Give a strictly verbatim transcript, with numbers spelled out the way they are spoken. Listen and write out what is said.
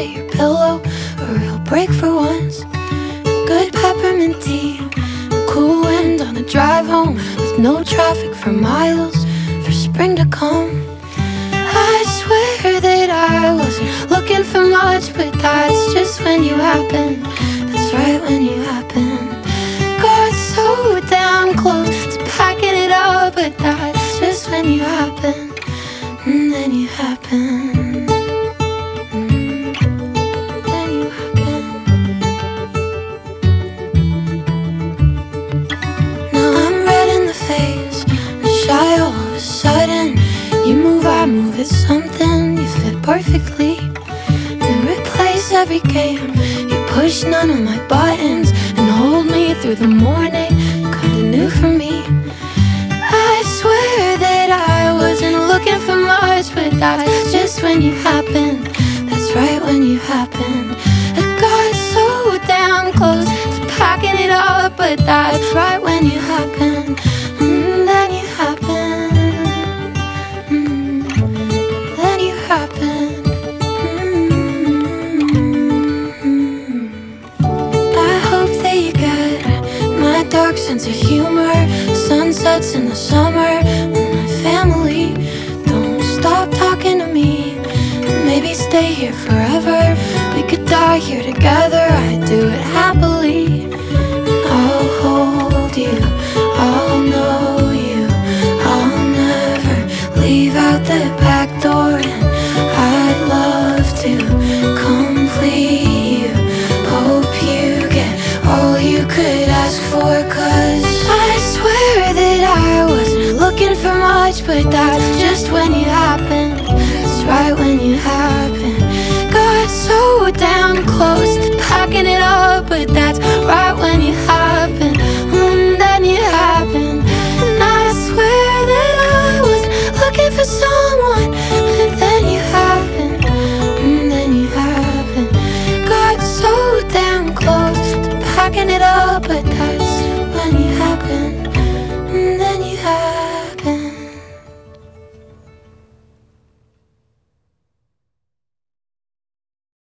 to your pillow, a real break for once. Good peppermint tea, cool wind on the drive home, with no traffic for miles, for spring to come. I swear that I wasn't looking for much, but that's just when you happen. That's right, when you happen. Got so damn close to packing it up, but that's just when you happen. And then you happen. Mm, then you happen. Now I'm red in the face and shy all of a sudden. You move, I move, it's something. You fit perfectly. You replace every game. You push none of my buttons and hold me through the morning. Kinda new for me. I swear that I wasn't looking for much, but that's just when you happen. That's right, when you happen. I got so damn close to packing it up, but that's right, when you happen. And then you happen. Mm, then you happen. Mm. I hope that you get my dark sense of humor. Sunsets in the summer with my family. Don't stop talking to me, and maybe stay here forever. We could die here together, I'd do it happily. I'll hold you, I'll know you, I'll never leave out the back door. And I'd love to complete you. Hope you get all you could ask for, 'cause I swear that I wasn't looking for much, but that's just when you happen. That's right, when you happen. Got so damn close to packing it up, but that's right, when you happen. And then you happen. And I swear that I was looking for someone, but then you happen. And then you happen. Got so damn close to packing it up, but that's